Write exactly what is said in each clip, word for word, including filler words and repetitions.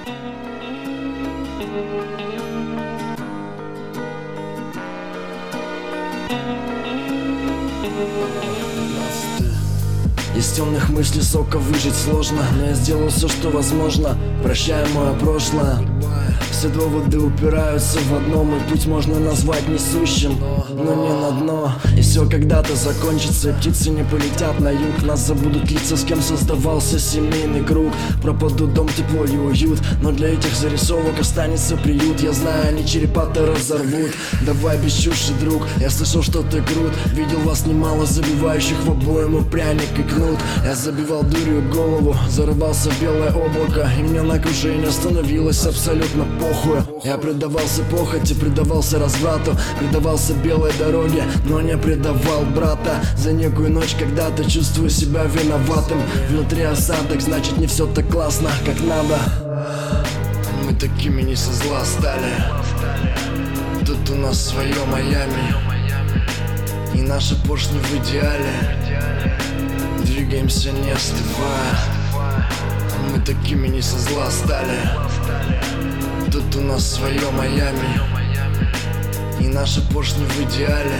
Из темных мыслей сока выжить сложно, но я сделал все, что возможно. Прощаю мое прошлое. Все доводы упираются в одном, и путь можно назвать несущим, но не на дно. И все когда-то закончится, и птицы не полетят на юг. Нас забудут лица, с кем создавался семейный круг. Пропадут дом, тепло и уют, но для этих зарисовок останется приют. Я знаю, они черепа-то разорвут. Давай без чуши, друг, я слышал, что ты крут. Видел вас немало, забивающих в обойму пряник и кнут. Я забивал дурью голову, зарывался в белое облако, и мне на окружение становилось абсолютно похуй. Я предавался похоти, предавался разврату, предавался белой дороге, но не предавал брата. За некую ночь когда-то чувствую себя виноватым. Внутри осадок, значит не все так классно, как надо. Мы такими не со зла стали. Тут у нас свое Майами, и наши поршни в идеале. Двигаемся не остывая. Мы такими не со зла стали. Тут у нас свое Майами, и наши поршни в идеале.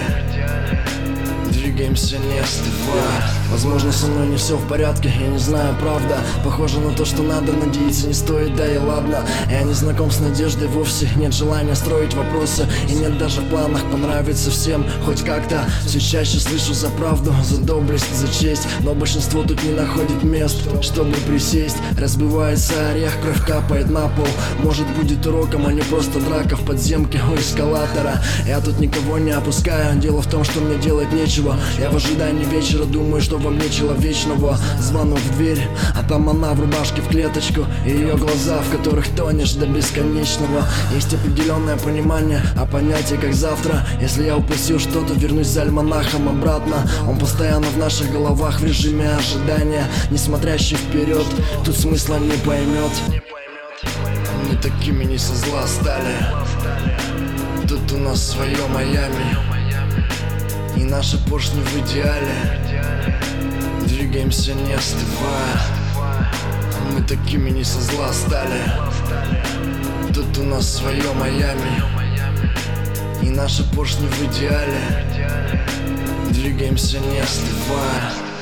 Двигаемся не остывая. Возможно, со мной не все в порядке, я не знаю, правда. Похоже на то, что надо, надеяться не стоит, да и ладно. Я не знаком с надеждой вовсе, нет желания строить вопросы, и нет даже в планах понравиться всем хоть как-то. Все чаще слышу за правду, за доблесть, за честь, но большинство тут не находит мест, чтобы присесть. Разбивается орех, кровь капает на пол. Может, будет уроком, а не просто драка в подземке у эскалатора. Я тут никого не опускаю, дело в том, что мне делать нечего. Я в ожидании вечера думаю, что во мне человечного. Звонок в дверь, а там она в рубашке в клеточку, и ее глаза, в которых тонешь до бесконечного. Есть определенное понимание, а понятие как завтра. Если я упустил что-то, вернусь за альманахом обратно. Он постоянно в наших головах в режиме ожидания, не смотрящий вперед, тут смысла не поймет. Мы такими не со зла стали. Тут у нас свое Майами, и наши поршни в идеале. Двигаемся не остывая. Мы такими не со зла стали. Тут у нас свое Майами, и наши поршни в идеале. Двигаемся не остывая.